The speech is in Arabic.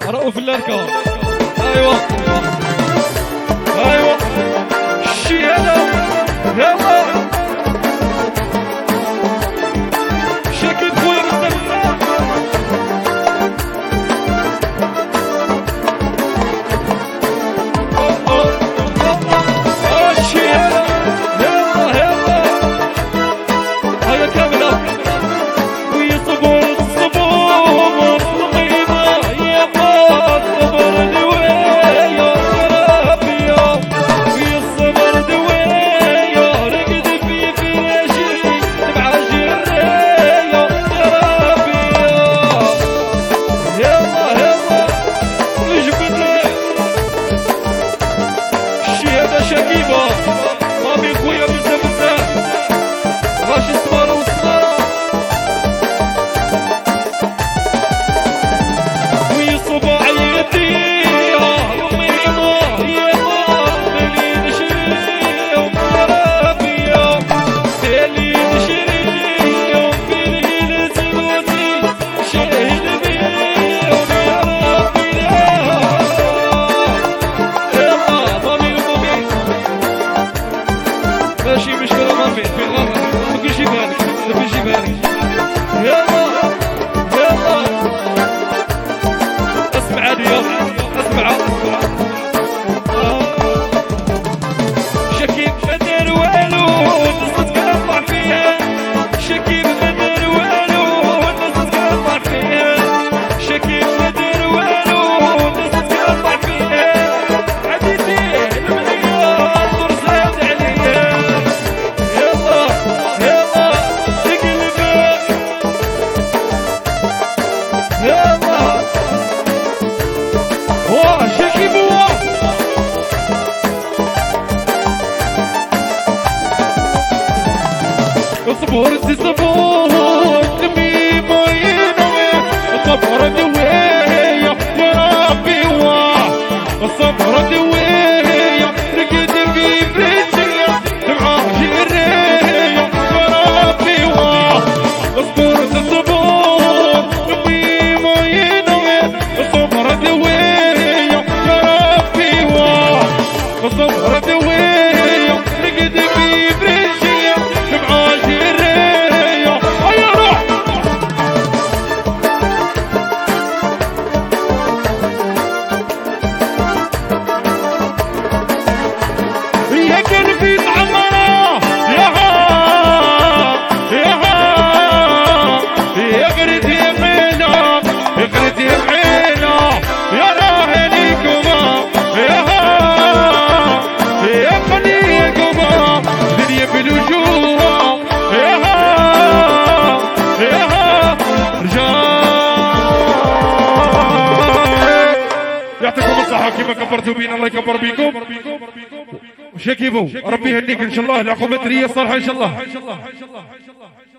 رؤوف اللاركة. ايوا ايوا الشيالة يلا شاكي خويا مصطفى الشيالة يلا يلا هيا كاملة ويصبر الصبور الطيبة يا ما الصبر دوية ربيا ويصبر دوية رقد في فراشي تبع جرية يا ربيا يلا يلا نجبد الشهادة شكيبة مامي خويا بزاف بزاف غاشي الصبارة والصبارة ويصبوا عيديها وميمة يما اللي نشريهم يا ربيا اللي نشريهم في ليلة موتي شاهد بيهم يا ربيا يلا مامي ومامي ماشي مشكلة مامي في الغرب ممكن جيبها لك ممكن جيبها لك يلا يلا اسمع اليوم اسمع شكيب ما دار والو الناس تقطع فيها شكيب ما دار والو الناس تقطع فيها شكيب ما دار والو الناس تقطع فيها عديتي المليار فرصات عليا يلا يلا تقلبها يلا واه شكيب واه اصبر تصبر تميمة ينوي الصبر دوية يا ربي واه الصبر دوية رقد في فريشية تبع جرية يا ربي واه اصبر تصبر تميمة ينوي الصبر دوية يا ربي واه الصبر دوية رقد في فريشية تبع جرية هيا روح يا قلبي تعمره يا غرد يمينه غرد يمينه يا راهليكم يا خليكم دنيا بالوجوه رجال يعطيكم الصحة كيما كبرتوا بينا الله يكبر بيكم وشكيبو ربي يهنيك ان شاء الله العقوبة الصالحة ان شاء الله